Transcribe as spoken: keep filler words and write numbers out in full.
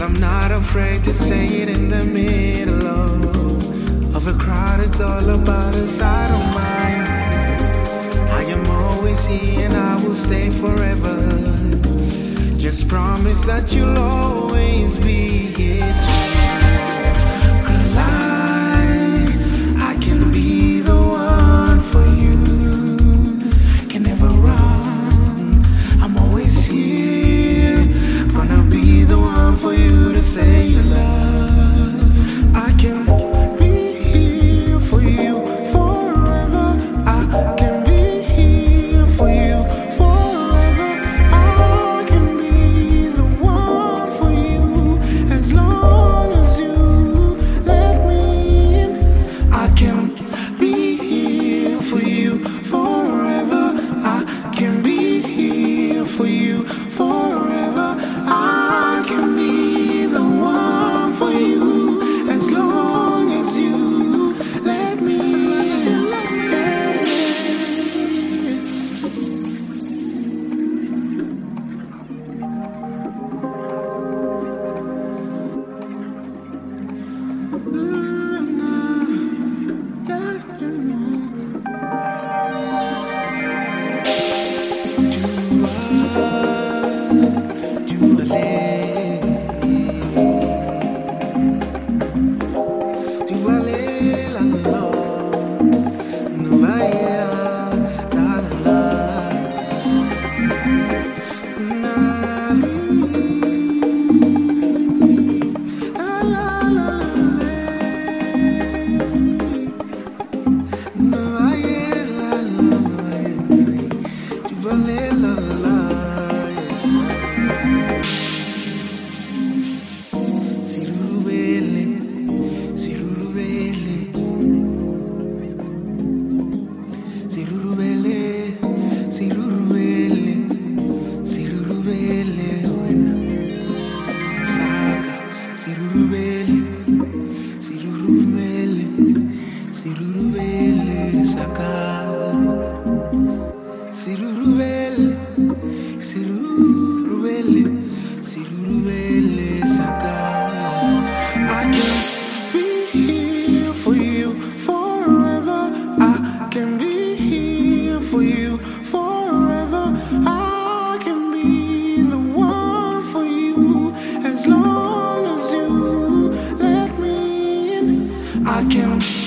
I'm not afraid to say it in the middle of, of a crowd. It's all about us, I don't mind. I am always here and I will stay forever. Just promise that you'll always be here too. Girl, I, I can be the one for you. Can never run, I'm always here. Gonna be the one for you to say you love. I can be here for you forever. I can be here for you forever. I can be the one for you as long as you let me in. I can be here for you forever. I can be here for you forever. I can be the one for you as long as you let me in. I can